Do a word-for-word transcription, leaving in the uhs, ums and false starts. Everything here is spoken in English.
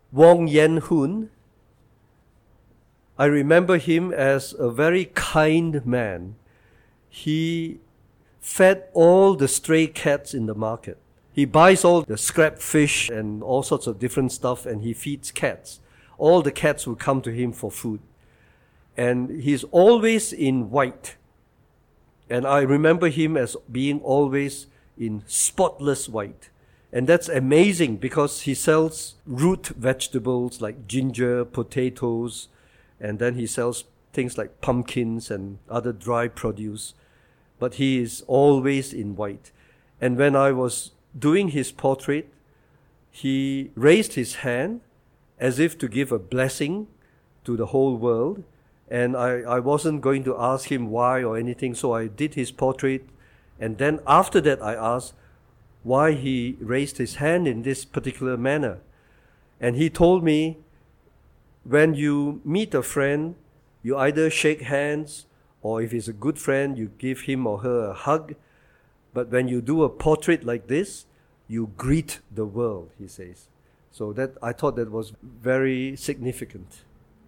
Wong Yen Hoon. I remember him as a very kind man. He fed all the stray cats in the market. He buys all the scrap fish and all sorts of different stuff, and he feeds cats. All the cats will come to him for food. And he's always in white. And I remember him as being always in spotless white. And that's amazing because he sells root vegetables like ginger, potatoes, and then he sells things like pumpkins and other dry produce. But he is always in white. And when I was doing his portrait, he raised his hand as if to give a blessing to the whole world. And I, I wasn't going to ask him why or anything, so I did his portrait. And then after that, I asked why he raised his hand in this particular manner. And he told me, when you meet a friend, you either shake hands, or if he's a good friend, you give him or her a hug. But when you do a portrait like this, you greet the world, he says. So that I thought that was very significant.